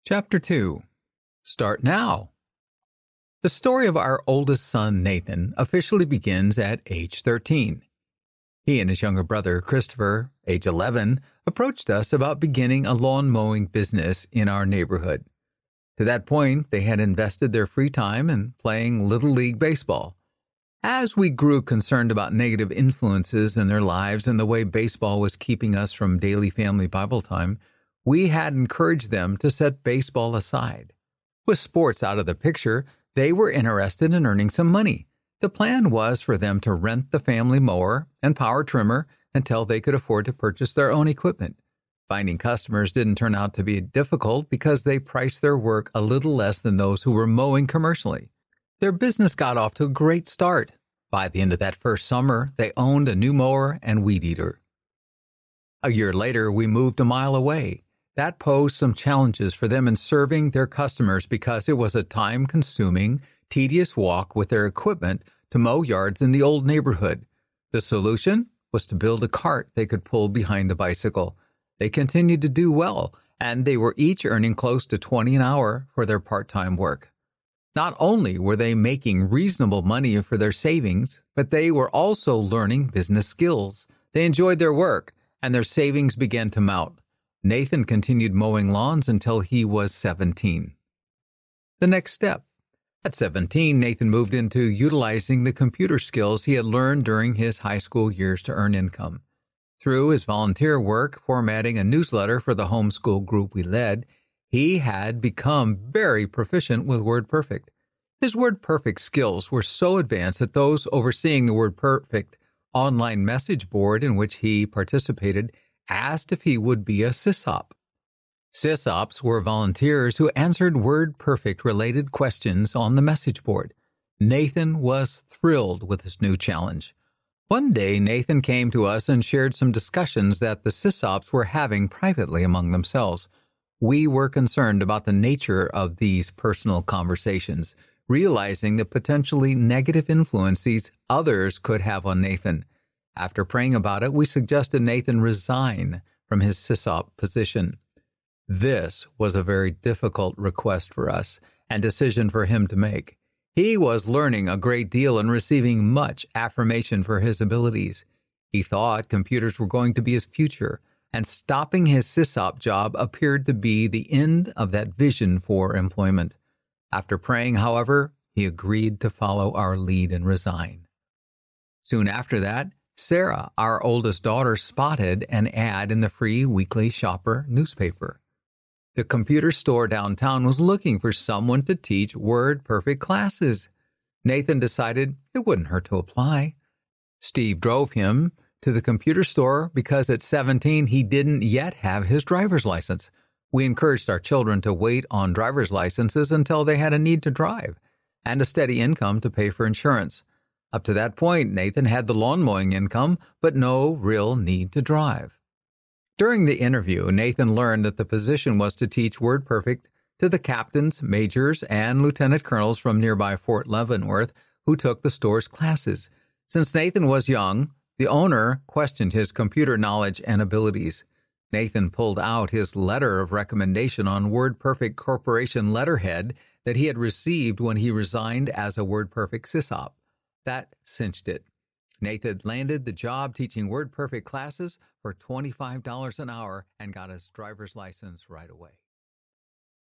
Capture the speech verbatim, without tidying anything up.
Chapter two. Start Now. The story of our oldest son, Nathan, officially begins at age thirteen. He and his younger brother, Christopher, age eleven, approached us about beginning a lawn mowing business in our neighborhood. To that point, they had invested their free time in playing Little League baseball. As we grew concerned about negative influences in their lives and the way baseball was keeping us from daily family Bible time, we had encouraged them to set baseball aside. With sports out of the picture, they were interested in earning some money. The plan was for them to rent the family mower and power trimmer until they could afford to purchase their own equipment. Finding customers didn't turn out to be difficult because they priced their work a little less than those who were mowing commercially. Their business got off to a great start. By the end of that first summer, they owned a new mower and weed eater. A year later, we moved a mile away. That posed some challenges for them in serving their customers because it was a time-consuming, tedious walk with their equipment to mow yards in the old neighborhood. The solution was to build a cart they could pull behind a bicycle. They continued to do well, and they were each earning close to twenty dollars an hour for their part-time work. Not only were they making reasonable money for their savings, but they were also learning business skills. They enjoyed their work, and their savings began to mount. Nathan continued mowing lawns until he was seventeen. The next step. At seventeen, Nathan moved into utilizing the computer skills he had learned during his high school years to earn income. Through his volunteer work formatting a newsletter for the homeschool group we led, he had become very proficient with WordPerfect. His WordPerfect skills were so advanced that those overseeing the WordPerfect online message board in which he participated asked if he would be a sysop. Sysops were volunteers who answered WordPerfect-related questions on the message board. Nathan was thrilled with this new challenge. One day, Nathan came to us and shared some discussions that the sysops were having privately among themselves. We were concerned about the nature of these personal conversations, realizing the potentially negative influence these others could have on Nathan. After praying about it, we suggested Nathan resign from his sysop position. This was a very difficult request for us and decision for him to make. He was learning a great deal and receiving much affirmation for his abilities. He thought computers were going to be his future, and stopping his sysop job appeared to be the end of that vision for employment. After praying, however, he agreed to follow our lead and resign. Soon after that, Sarah, our oldest daughter, spotted an ad in the free weekly shopper newspaper. The computer store downtown was looking for someone to teach WordPerfect classes. Nathan decided it wouldn't hurt to apply. Steve drove him to the computer store because at seventeen he didn't yet have his driver's license. We encouraged our children to wait on driver's licenses until they had a need to drive and a steady income to pay for insurance. Up to that point, Nathan had the lawn mowing income, but no real need to drive. During the interview, Nathan learned that the position was to teach WordPerfect to the captains, majors, and lieutenant colonels from nearby Fort Leavenworth who took the store's classes. Since Nathan was young, the owner questioned his computer knowledge and abilities. Nathan pulled out his letter of recommendation on WordPerfect Corporation letterhead that he had received when he resigned as a WordPerfect sysop. That cinched it. Nathan landed the job teaching WordPerfect classes for twenty-five dollars an hour and got his driver's license right away.